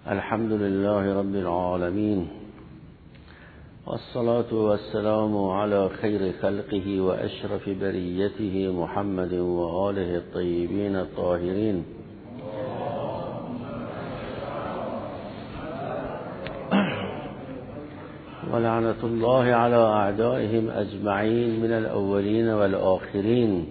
الحمد لله رب العالمين والصلاة والسلام على خير خلقه وأشرف بريته محمد وآله الطيبين الطاهرين ولعنة الله على أعدائهم أجمعين من الأولين والآخرين.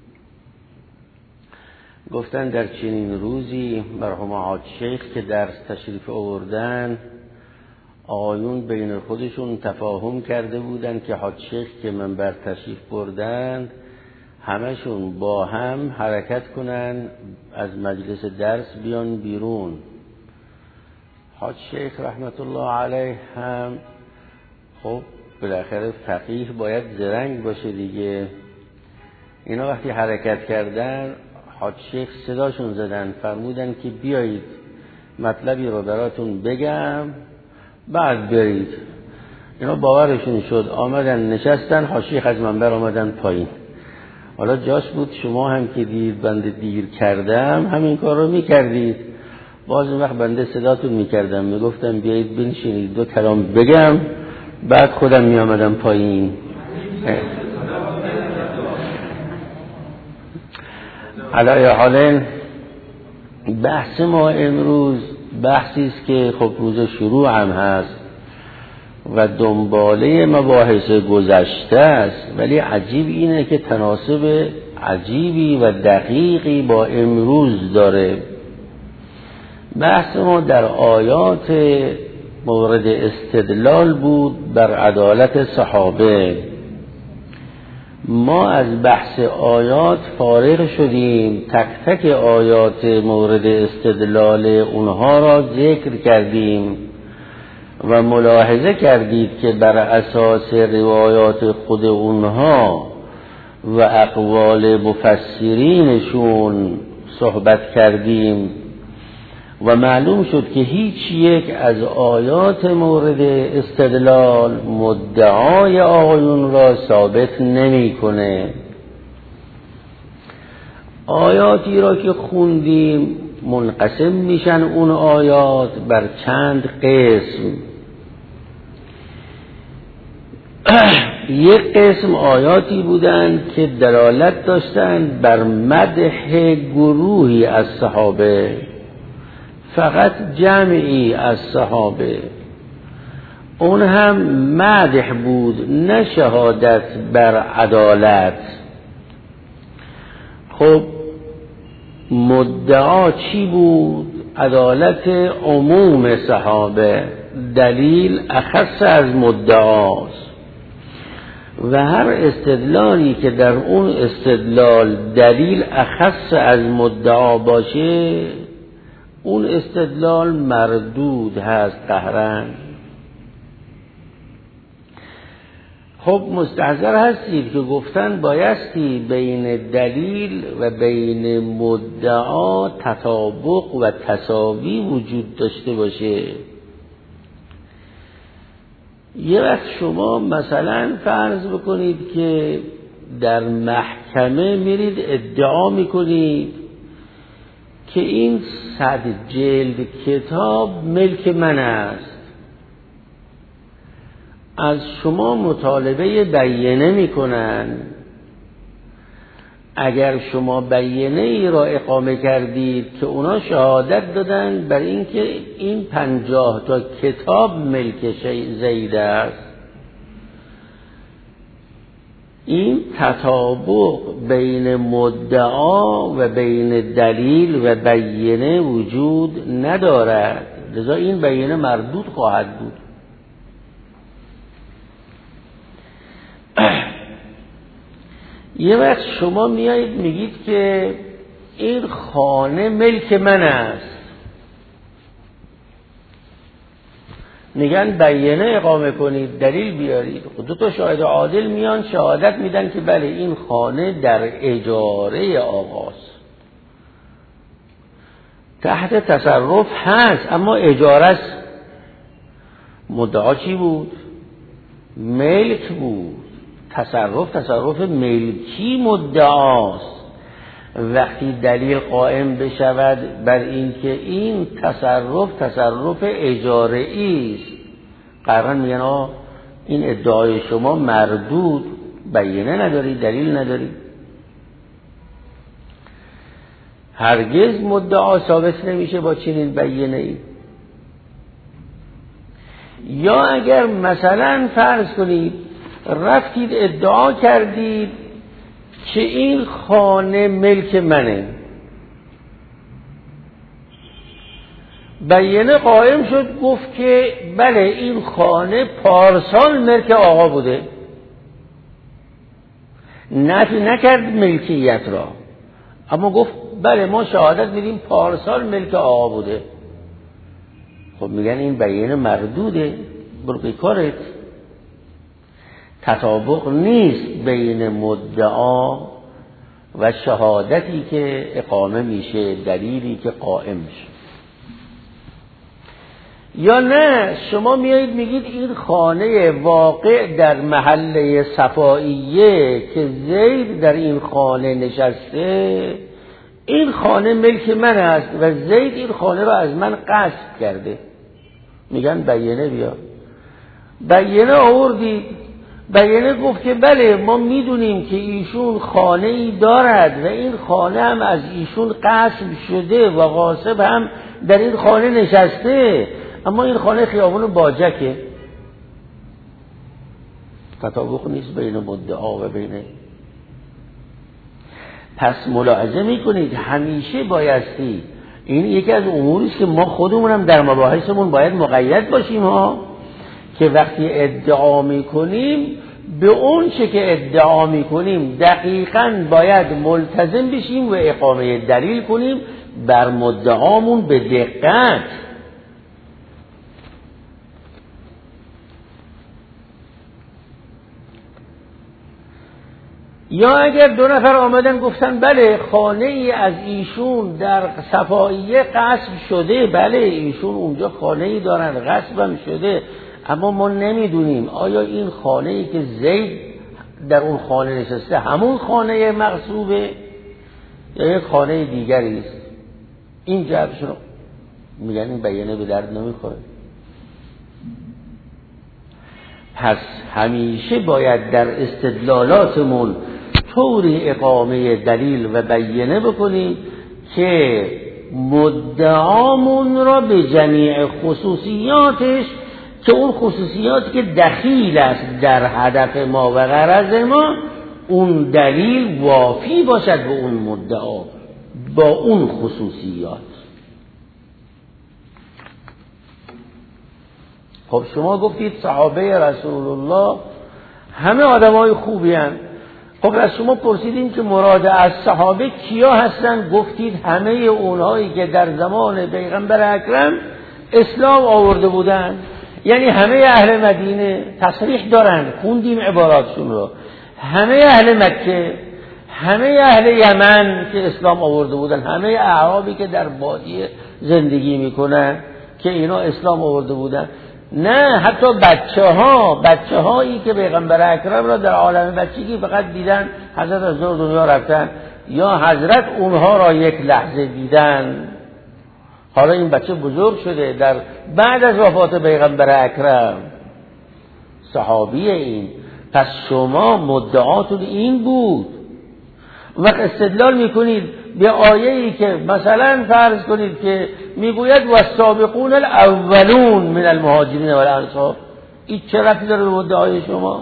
گفتن در چنین روزی مرحوم حاج شیخ که درس تشریف آوردن آقایون بین خودشون تفاهم کرده بودن که حاج شیخ که منبر تشریف بردن همشون با هم حرکت کنن از مجلس درس بیان بیرون. حاج شیخ رحمت الله علیه هم خب بالاخره فقیه باید زرنگ باشه دیگه. اینا وقتی حرکت کردن حاج شیخ صداشون زدن، فرمودن که بیایید مطلبی رو براتون بگم بعد برید. اینا باورشون شد، آمدن نشستن، حاج شیخ از منبر آمدن پایین. حالا جاش بود شما هم که دید بنده دیر کردم همین کار رو میکردید. باز اون وقت بنده صداتون میکردم، میگفتم بیایید بنشینید دو کلام بگم بعد خودم میامدم پایین. علی حال بحث ما امروز بحثی است که خب روز شروع هم هست و دنباله مباحث گذشته است، ولی عجیب اینه که تناسب عجیبی و دقیقی با امروز داره. بحث ما در آیات مورد استدلال بود بر عدالت صحابه. ما از بحث آیات فارغ شدیم، تک تک آیات مورد استدلال اونها را ذکر کردیم و ملاحظه کردید که بر اساس روایات خود اونها و اقوال مفسرینشون صحبت کردیم و معلوم شد که هیچ یک از آیات مورد استدلال مدعای آقایون را ثابت نمی‌کنه. آیاتی را که خوندیم منقسم میشن اون آیات بر چند قسم. یک قسم آیاتی بودند که دلالت داشتند بر مدح گروهی از صحابه، فقط جمعی از صحابه، اون هم مدح بود نه شهادت بر عدالت. خب مدعا چی بود؟ عدالت عموم صحابه، دلیل اخص از مدعاست و هر استدلالی که در اون استدلال دلیل اخص از مدعا باشه اون استدلال مردود هست قهرن. خب مستحضر هستید که گفتن بایستی بین دلیل و بین مدعا تطابق و تساوی وجود داشته باشه. یه وقت شما مثلا فرض بکنید که در محکمه میرید ادعا میکنید که این 100 جلد کتاب ملک من است، از شما مطالبه بینه میکنن. اگر شما بینه ای را اقامه کردید که اونا شهادت دادن بر اینکه این 50 تا کتاب ملک زید است، این تطابق بین مدعا و بین دلیل و بینه وجود ندارد، لذا این بینه مردود خواهد بود. یه وقت شما میایید میگید که این خانه ملک من است، میگن بینه اقامه کنید، دلیل بیارید. دو تا شاهد عادل میان شهادت میدن که بله این خانه در اجاره آقاست، تحت تصرف هست اما اجاره است. مدعا چی بود؟ ملک بود. تصرف ملکی مدعاست. وقتی دلیل قائم بشود بر اینکه این تصرف اجاره‌ای است، قرار میگن این ادعای شما مردود، بیانه نداری، دلیل نداری. هرگز مدعا ثابت نمیشه با چنین بیانه‌ای. یا اگر مثلا فرض کنید رفتید ادعا کردید که این خانه ملک منه، بیانه قائم شد گفت که بله این خانه پارسال ملک آقا بوده، نفی نکرد ملکیت را، اما گفت بله ما شهادت میدیم پارسال ملک آقا بوده. خب میگن این بیانه مردوده، برو کارت. تطابق نیست بین مدعا و شهادتی که اقامه میشه، دلیلی که قائم میشه. یا نه شما میایید میگید این خانه واقع در محله صفائیه که زید در این خانه نشسته، این خانه ملک من است و زید این خانه را از من غصب کرده. میگن بیانه بیا. بیانه آوردید، بیانه گفت که بله ما میدونیم که ایشون خانه ای دارد و این خانه هم از ایشون غصب شده و غاصب هم در این خانه نشسته، اما این خانه خیابون باجکه. تطابق نیست بین مدعا و بین. پس ملاحظه میکنید همیشه بایستی، این یکی از اموری است که ما خودمون هم در مباحثمون باید مقید باشیم که وقتی ادعا میکنیم به اون چه که ادعا میکنیم دقیقاً باید ملتزم بشیم و اقامه دلیل کنیم بر مدعامون به دقت. یا اگر دو نفر آمدن گفتن بله خانه ای از ایشون در صفائیه غصب شده، بله ایشون اونجا خانه ای دارن غصبم شده، اما ما نمیدونیم آیا این خانه ای که زید در اون خانه نشسته همون خانه مغصوبه یا یک خانه دیگری است. این جوابشون میگن این بیانه به درد نمیخوره. پس همیشه باید در استدلالاتمون طوری اقامه دلیل و بیانه بکنیم که مدعامون را به جمیع خصوصیاتش، که اون خصوصیاتی که دخیل است در هدف ما و غرض ما، اون دلیل وافی باشد به اون مدعا با اون خصوصیات. خب شما گفتید صحابه رسول الله همه آدمای خوبی هستند. خب از شما پرسیدیم که مراد از صحابه کیا هستند؟ گفتید همه اونهایی که در زمان پیغمبر اکرم اسلام آورده بودند، یعنی همه اهل مدینه تصریح دارن، خوندیم عباراتشون رو، همه اهل مکه، همه اهل یمن که اسلام آورده بودن، همه اعرابی که در بادیه زندگی میکنن که اینا اسلام آورده بودن. نه حتی بچه هایی که پیغمبر اکرم را در عالم بچگی فقط دیدن، حضرت از دنیا رفتن یا حضرت اونها را یک لحظه دیدن، حالا این بچه بزرگ شده در بعد از وفات پیغمبر اکرم صحابی این. پس شما مدعاتون این بود. وقت استدلال میکنید به آیه‌ای که مثلا فرض کنید که میگوید والسابقون الاولون من المهاجرین والانصار، این چه ربطی داره به مدعای شما؟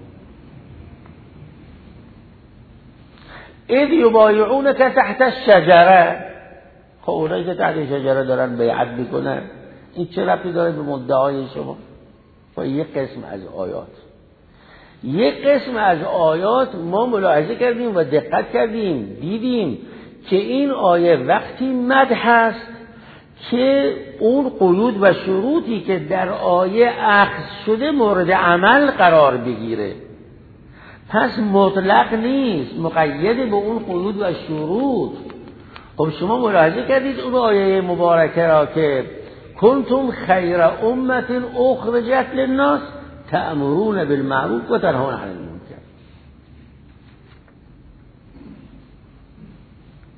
اذ یبایعونک تحت الشجره، خب اونایی که تحت شجره دارن بیعت میکنن، این چه ربطی داره به مدعای شما؟ خب یک قسم از آیات، یک قسم از آیات ما ملاحظه کردیم و دقت کردیم، دیدیم که این آیه وقتی مدح است که اون قیود و شروطی که در آیه اخذ شده مورد عمل قرار بگیره. پس مطلق نیست، مقید به اون قیود و شروط. خب شما ملاحظه کردید اون آیه مبارکه را که کنتم خیر امت اخرجت للناس تأمرون بالمعروف و تنهون عن المنکر.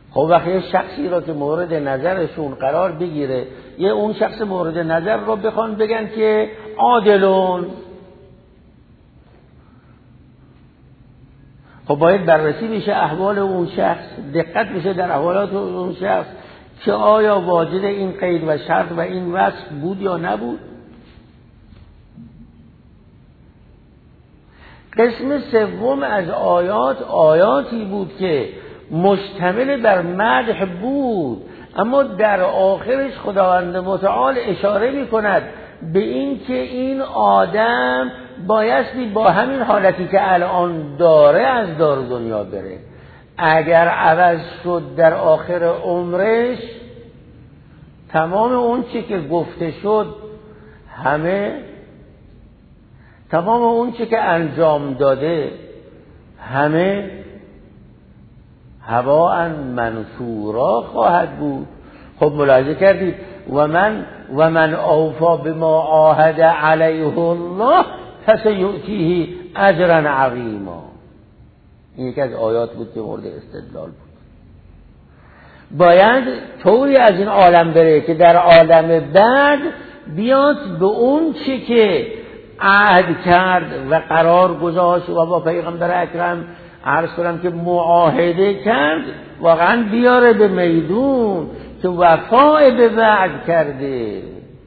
خب وقتی یه شخصی را که مورد نظرشون قرار بگیره، یه اون شخص مورد نظر رو بخوان بگن که عادلون، خب باید بررسی بشه احوال اون شخص، دقت بشه در احوالات اون شخص که آیا واجد این قید و شرط و این وصف بود یا نبود. قسم سوم از آیاتی بود که مشتمل بر مدح بود، اما در آخرش خداوند متعال اشاره می کند به این که این آدم بایستی با همین حالتی که الان داره از دار دنیا بره. اگر عوض شد در آخر عمرش، تمام اون چی که گفته شد، تمام اون چی که انجام داده، همه هواء منثورا خواهد بود. خب ملاحظه کردید و من اوفا بما عاهد علیه الله فسیؤتیه اجرا عظیما. این یکی از آیات بود که مورد استدلال بود. باید طوری از این عالم بره که در عالم بعد بیاد به اون چی که عهد کرد و قرار گذاشت و با پیغمبر اکرم عرض کنم که معاهده کرد، واقعا بیاره به میدون که وفای به وعد کرده.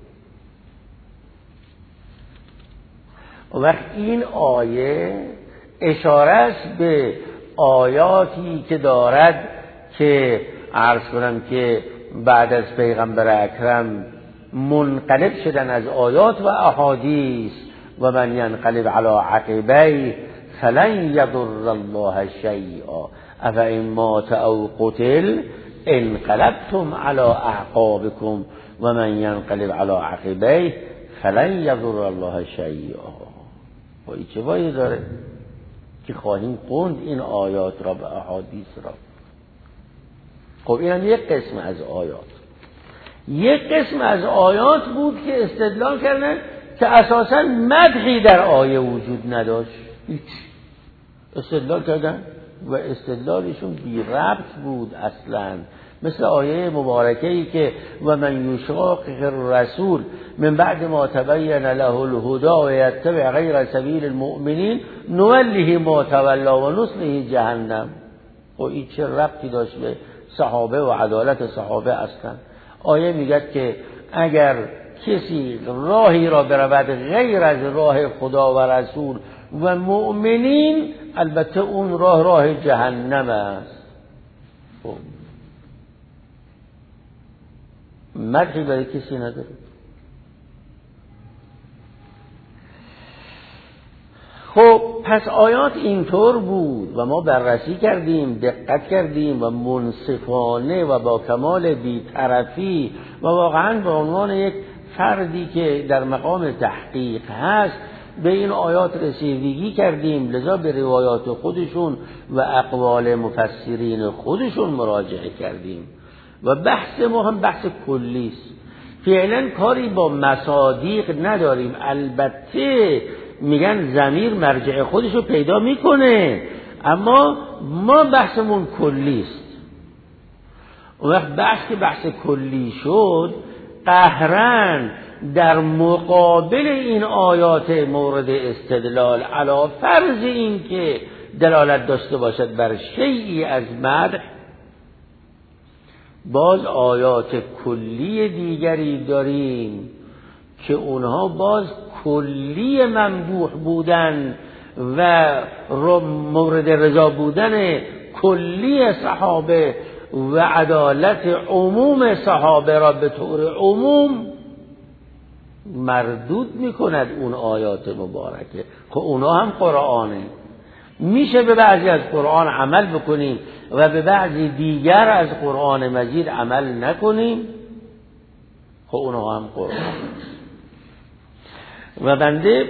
وقت این آیه اشاره است به آیاتی که دارد که عرض کنم که بعد از پیغمبر اکرم منقلب شدن از آیات و احادیث. و من ینقلب علی عقبیه فلن یضر الله شیئا افئن مات او قتل انقلبتم علی اعقابکم و من ینقلب علی عقبیه فلن یضر الله شیئا. و این چه باید داره که خواهیم خوند این آیات را و احادیث را. خب این هم یک قسم از آیات. یک قسم از آیات بود که استدلال کردن که اساساً مدحی در آیه وجود نداشت، هیچ. استدلال کردن و استدلالشون بی ربط بود اصلاً، مثل آیه مبارکه‌ای که و من یشاقق الرسول من بعد ما تبین له الهدى و یتبع غیر سبیل المؤمنین نوله ما تولی و نصله جهنم. و این چه ربطی داشت به صحابه و عدالت صحابه اصلا؟ آیه میگه که اگر کسی راهی را برود غیر از راه خدا و رسول و مؤمنین، البته اون راه جهنم است. مدحی برای کسی نداره. خب پس آیات اینطور بود و ما بررسی کردیم، دقت کردیم و منصفانه و با کمال بی‌طرفی و واقعا به عنوان یک فردی که در مقام تحقیق هست به این آیات رسیدگی کردیم. لذا به روایات خودشون و اقوال مفسرین خودشون مراجعه کردیم و بحث ما هم بحث کلی است. فعلا کاری با مصادیق نداریم، البته میگن ضمیر مرجع خودشو پیدا میکنه، اما ما بحثمون کلی است. اون وقت بحث کلی شد، قهرن در مقابل این آیات مورد استدلال علی فرض این که دلالت داشته باشد بر شیئی از مدح، باز آیات کلی دیگری داریم که اونها باز کلی ممدوح بودن و مورد رضا بودن کلی صحابه و عدالت عموم صحابه را به طور عموم مردود میکند اون آیات مبارکه. خب اونها هم قرآنه، میشه به بعضی از قرآن عمل بکنیم و به بعضی دیگر از قرآن مجید عمل نکنیم. خب اونها هم قرآن. و بنده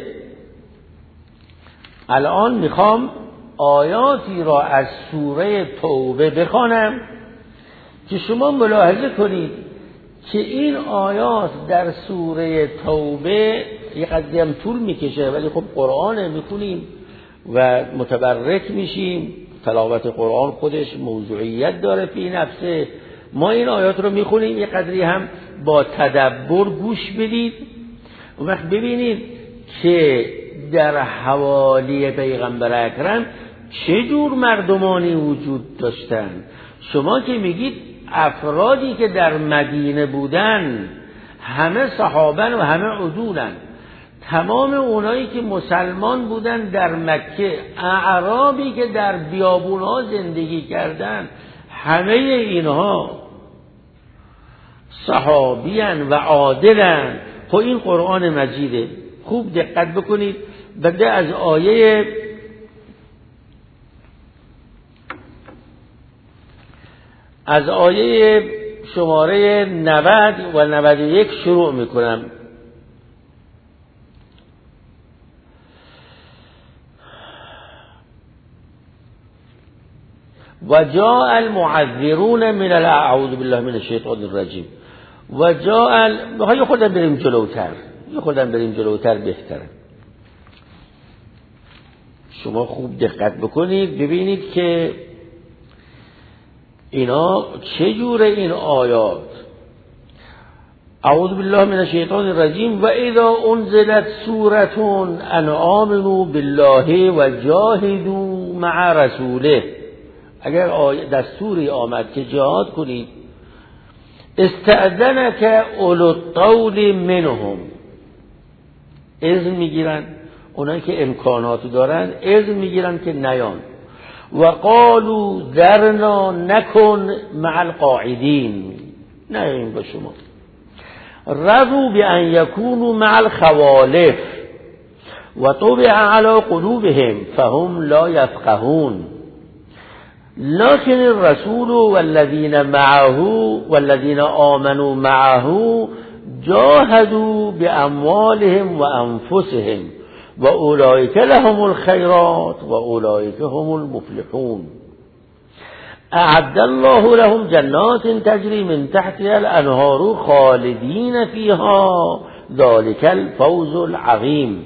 الان میخوام آیاتی را از سوره توبه بخوانم که شما ملاحظه کنید که این آیات در سوره توبه یک قدری هم طول میکشه، ولی خب قرآن میخونیم و متبرک میشیم تلاوت قرآن خودش موضوعیت داره فی نفسه. ما این آیات رو میخونیم، یه قدری هم با تدبر گوش بدید، اون وقت ببینید که در حوالی پیغمبر اکرم چه جور مردمانی وجود داشتن. شما که میگید افرادی که در مدینه بودن همه صحابن و همه عدولن، تمام اونایی که مسلمان بودن در مکه، اعرابی که در بیابونها زندگی کردن، همه اینها صحابیان و عادلن. خب این قرآن مجیده، خوب دقت بکنید. بده از آیه شماره 90 و 91 شروع میکنم. و جاء المعذرون من اعوذ بالله من الشیطان الرجیم. و جاء یه خودم بریم جلوتر بهتره. شما خوب دقت بکنید ببینید که اینا چه جوره این آیات. اعوذ بالله من الشیطان الرجیم. و اذا انزلت سورة ان آمنوا بالله و جاهدوا مع رسوله. اگر دستوری آمد که جهاد کنید، استأذنک اولو الطول منهم، اذن میگیرن اونایی که امکانات دارن، اذن میگیرن که نیان. و قالوا ذرنا نکن مع القاعدین، نیاین با شما. رضوا بان یکونوا مع الخوالف و طبع علی قلوبهم فهم لا یفقهون. لكن الرسول والذين معه والذين آمنوا معه جاهدوا بأموالهم وأنفسهم وأولئك لهم الخيرات وأولئك هم المفلحون. أعد الله لهم جنات تجري من تحتها الأنهار خالدين فيها ذلك الفوز العظيم.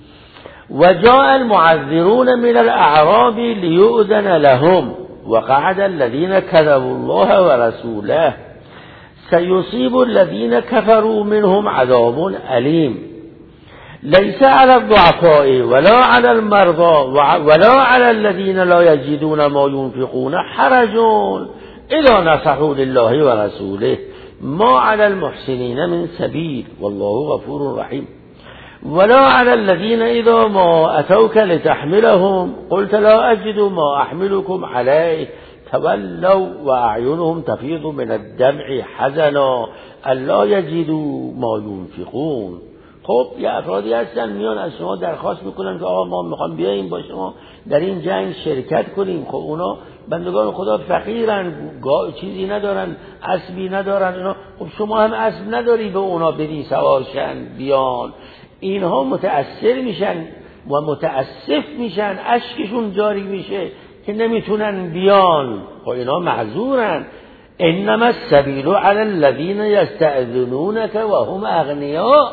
وجاء المعذرون من الأعراب ليؤذن لهم وقعد الذين كذبوا الله ورسوله سيصيب الذين كفروا منهم عذاب أليم. ليس على الضعفاء ولا على المرضى ولا على الذين لا يجدون ما ينفقون حرج إذا نصحوا لله ورسوله ما على المحسنين من سبيل والله غفور رحيم. ولا على الذين إذا ما أتوك لتحملهم قلت لا أجد ما أحملكم عليه تولوا وأعينهم تفيض من الدمع حزنا ألا يجدوا ما ينفقون. خب یه افرادی هستن میان از شما درخواست میکنن که آقا ما میخوام بیاییم با شما در این جنگ شرکت کنیم. خب اونا بندگان خدا فقیرن، چیزی ندارن، اسبی ندارن اینا. خب شما هم اسب نداری به اونا بدی سوارشن بیان. اینها متأثر میشن و متأسف میشن، اشکشون جاری میشه که نمیتونن بیان. خب اینا معذورن. انما السبیل علی الذین یستأذنونک وهم اغنیاء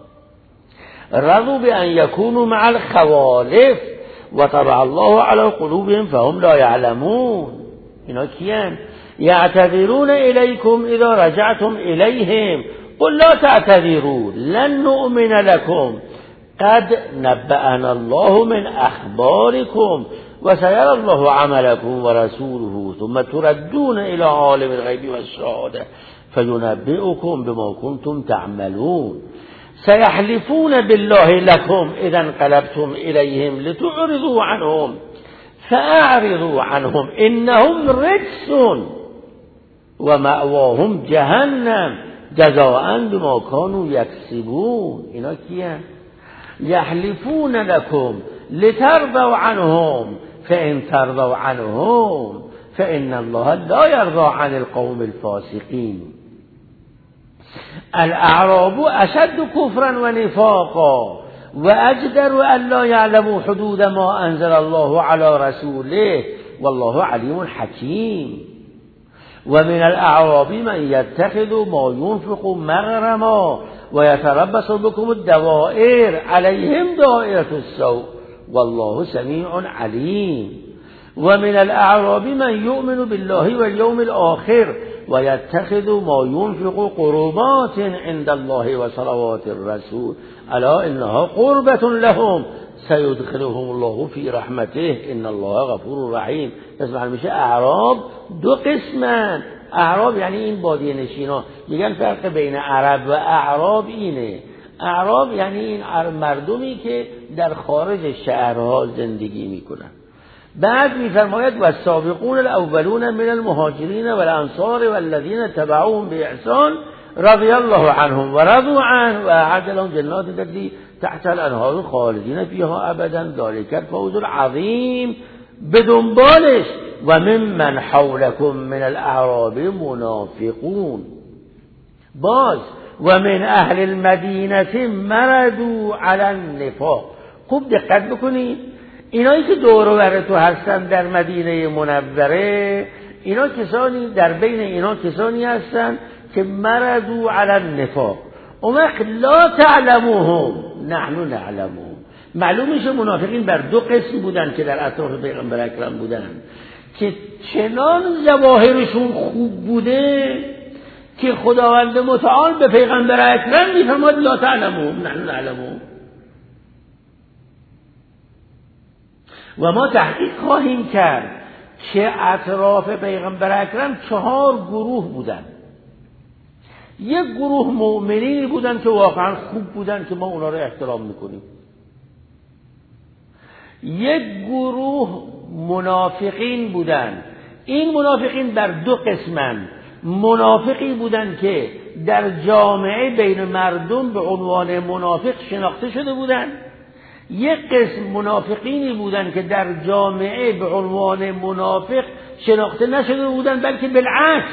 رضوا بان یکونوا مع الخوالف و طبع الله علی قلوبهم فهم لا یعلمون. اینا کیان؟ یعتذرون الیکم اذا رجعتم الیهم قل لا تعتذروا لن نؤمن لكم قد نبأنا الله من أخباركم وسيرى الله عملكم ورسوله ثم تردون إلى عالم الغيب والشهادة فينبئكم بما كنتم تعملون. سيحلفون بالله لكم إذا انقلبتم إليهم لتعرضوا عنهم فأعرضوا عنهم إنهم رجس ومأواهم جهنم جزاء بما كانوا يكسبون. اینا کیه؟ یحلفون لكم لترضوا عنهم فإن ترضوا عنهم فإن الله لا يرضى عن القوم الفاسقين. الأعراب أشد كفرا ونفاقا وأجدر أن لا يعلموا حدود ما أنزل الله على رسوله والله عليم حكيم. ومن الأعراب من يتخذ ما ينفق مغرما ويتربص بكم الدوائر عليهم دائرة السوء والله سميع عليم. و من الاعراب من یؤمن بالله والیوم الاخر و یتخذ ما ينفق قربات عند الله و صلوات الرسول الا انها قربة لهم سيدخلهم الله في رحمته ان الله غفور رحیم. اسم میشه اعراب دو قسمن. اعراب یعنی این بادیه نشینا. میگن فرق بین عرب و اعراب اینه. اعراب یعنی این مردمی که در خارج شهرها زندگی میکنن. بعد میفرماید و السابقون الاولون من المهاجرین والانصار والذین تبعوهم باحسان رضی الله عنهم و رضوا عنه و اعد لهم جنات تجری تحت الانهار خالدین فیها ابدا ذلک الفوز العظیم. به دنبالش و ممن حولکم من الاعراب منافقون. باز و من اهل المدینه مردوا علی النفاق. خوب دقت بکنید، اینایی که دور و بر تو هستن در مدینه منوره، اینا کسانی در بین اینا کسانی هستن که مردوا علی النفاق. اون وقت لا تعلموهم نحن نعلمهم. معلوم میشه منافقین بر دو قسم بودن که در اطراف پیغمبر اکرم بودن که چنان ظواهرشون خوب بوده که خداوند متعال به پیغمبر اکرم میفرماد لا تعلموهم نحن نعلمهم. و ما تحقیق خواهیم کرد که اطراف پیغمبر اکرم 4 گروه بودن. یک گروه مؤمنین بودن که واقعا خوب بودن که ما اونا رو احترام میکنیم. یک گروه منافقین بودن. این منافقین بر دو قسمن. منافقی بودن که در جامعه بین مردم به عنوان منافق شناخته شده بودن. یک قسم منافقینی بودن که در جامعه به عنوان منافق شناخته نشده بودن، بلکه بالعکس.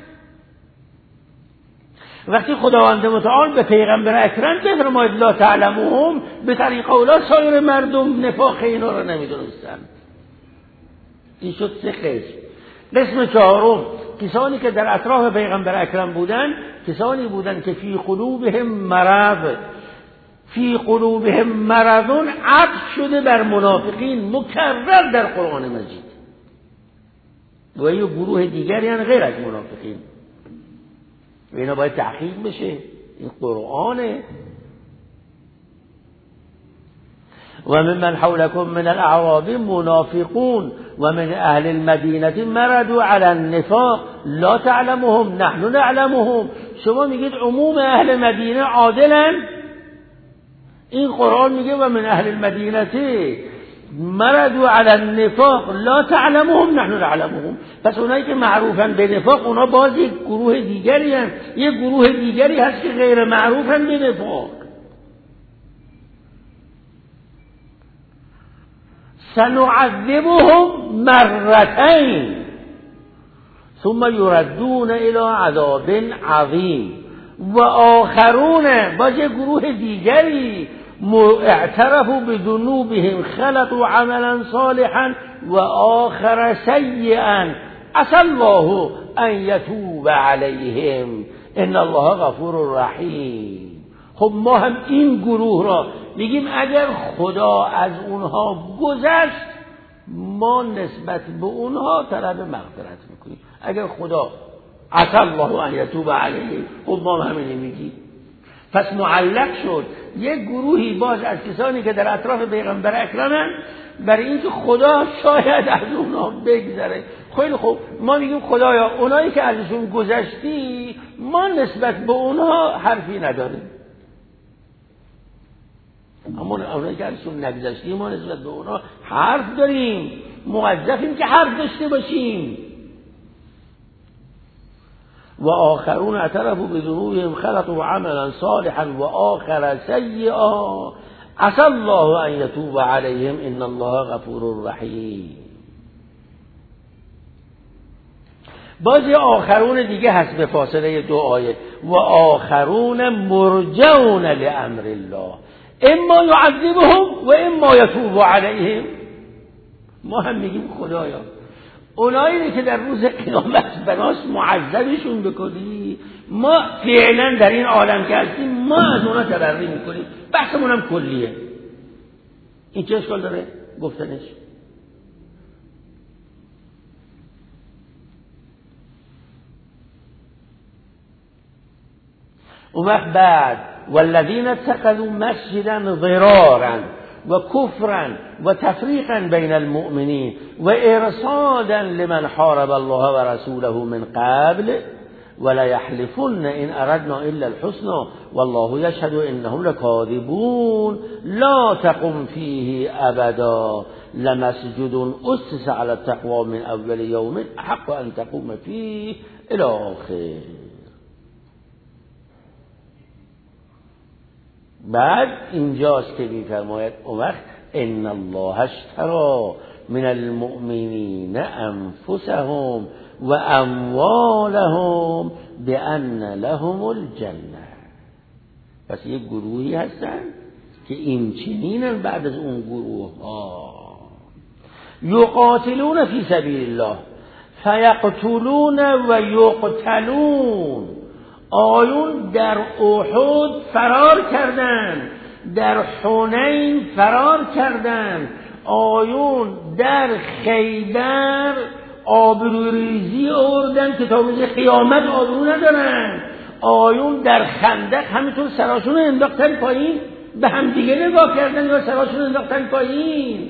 وقتی خداوند متعال به پیغمبر اکرم بفرماید لا تعلموهم، به طریق اولا سایر مردم نفاق اینا رو نمیدونستن. این شد 3 قسم. قسم 4 کسانی که در اطراف پیغمبر اکرم بودن، کسانی بودن که فی قلوبهم مرض. فی قلوبهم مرضون عطف شده بر منافقین مکرر در قرآن مجید. و یه گروه دیگری یعنی غیر از منافقین و اینا باید تحقیق بشه. این قرآنه. و من حولکم من الاعراب منافقون و من اهل المدینه مردوا علی النفاق لا تعلمهم نحن نعلمهم. شما میگید عموم اهل مدینه عادلن، این قرآن میگه و من اهل المدینه مردوا علی النفاق لا تعلمهم نحن نعلمهم. پس اونایی که معروفن به نفاق اونا باز یک گروه دیگری هست. یک گروه دیگری هست که غیر معروفن به نفاق. سنعذبهم مرتين ثم يردون الى عذاب عظیم. و آخرون باز یک گروه دیگری اعترفوا بذنوبهم خلطوا عملا صالحا و آخر سیئا عسى الله ان يتوب عليهم ان الله غفور رحیم. خب ما هم این گروه را میگیم اگر خدا از اونها گذشت ما نسبت به اونها طلب مغفرت میکنیم. اگر خدا عسى الله ان يتوب عليهم خب ما همین میگیم. پس معلق شد یک گروهی باز از کسانی که در اطراف پیغمبر اکرمن برای اینکه خدا شاید از اونها بگذره. خیلی خوب ما میگیم خدایا اونایی که ازشون گذشتی ما نسبت به اونها حرفی نداریم، اما اونایی که ازشون نگذشتی ما نسبت به اونها حرف داریم، موظفیم که حرف داشته باشیم. و آخرون اعترفوا بذنوبهم خلطوا عملا صالحا و آخر سیئا عسى الله ان يتوب عليهم ان الله غفور رحیم. باز آخرون دیگه هست به فاصله 2 آیه. و آخرون مرجون لامر الله اما يعذبهم و اما يتوب عليهم. ما هم میگیم خدایا اونایی که در روز قیامت بناس معذبشون بکنی، ما فعلا در این عالم که هستیم ما از اونا تبرئه میکنیم. بحثمون هم کلیه. این چه اشکال داره گفتنش؟ اون وقت بعد والذین اتخذوا مسجدا ضرارا و کفرا و تفریقا بین المؤمنین و ارصادا لمن حارب الله و رسوله من قبل ولا يحلفن ان اردنا الا الحسنى والله يشهد انهم لكاذبون لا تقم فيه ابدا لمسجد اسس على التقوى من اول يوم احق ان تقوم فيه الى آخر. بعد اینجاست که می‌فرماید اون وقت ان الله اشتری من المؤمنین انفسهم و اموالهم بان لهم الجنه. پس یک گروهی هستن که این چنینن بعد از اون گروه ها یقاتلون فی سبیل الله فیقتلون و یقتلون. آیون در احد فرار کردند، در حنین فرار کردند، آیون در خیبر آبروریزی آوردن که تا روز قیامت آبرو ندارن. آیون در خندق همینطور سراشون انداختن پایین، به هم دیگه نگاه کردن یا سراشون انداختن پایین.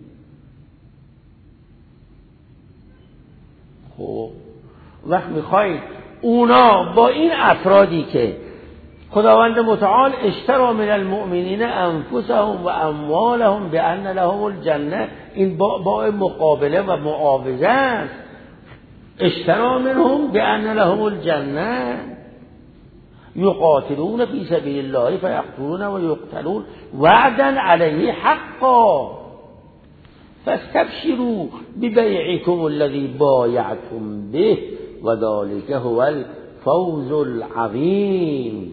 خب وقت میخواید اونا با این افرادی که خداوند متعال اشتری من المؤمنین انفسهم و اموالهم بان لهم الجنه، این با مقابله و معاوضه است. اشتری منهم بان لهم الجنه یقاتلون فی سبیل الله فیقتلون و یقتلون وعدا علیه حقا فاستبشروا ببیعکم الذی بایعتم به و ذلک هو الفوز العظیم.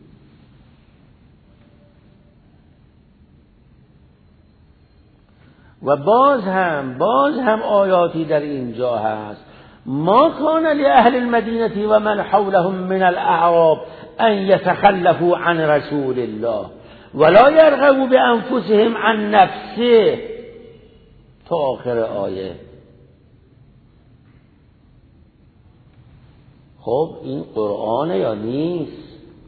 و باز هم آیاتی در اینجا هست. ما کان لأهل المدینه و من حولهم من الاعراب ان یتخلفوا عن رسول الله ولا یرغبوا بانفسهم عن نفسه تا آخر آیه. خب این قرآنه یا نیست؟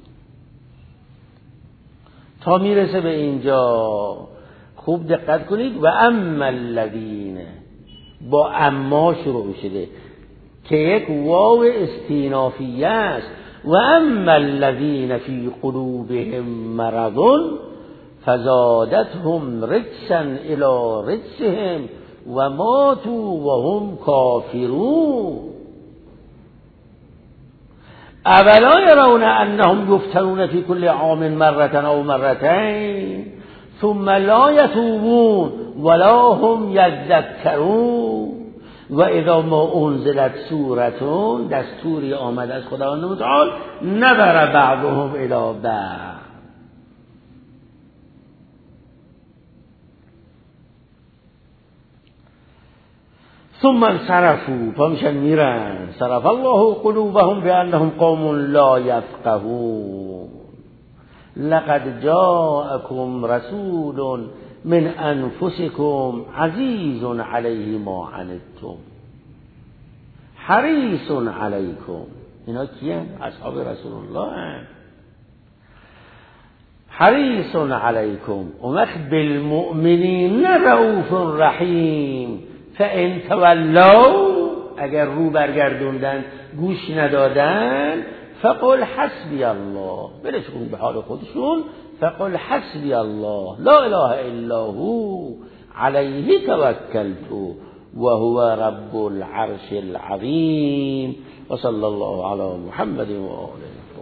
تا میرسه به اینجا خوب دقت کنید. و اما الذین، با اما شروع شده که یک واو استینافیه است. و اما الذین فی قلوبهم مرض فزادتهم رجسا الی رجسهم و ماتوا و هم کافرون. اولا یرون انهم یفتنون فی کل عام مرة او مرتين ثم لا یتوبون ولا هم یذکرون. و اذا ما انزلت سورتون، دستوری آمد از خداوند متعال، نظر بعضهم الی بعض. ثم انصرفوا، فمشن میرن. صرف الله قلوبهم بانهم قوم لا یفقهون. لقد جاءكم رسول من انفسكم عزیز علیه ما عنتم حریص علیکم. اینا کیه؟ اصحاب رسول الله هستند. حریص علیکم اون وقت بالمؤمنین رؤوف رحیم. فان تولوا، اگر رو برگردوندن گوش ندادن، فقل حسبی الله، برسون به حال خودشون، فقل حسبی الله لا اله الا هو علیه توکلت و هو رب العرش العظیم. و صلی الله علی محمد و آله.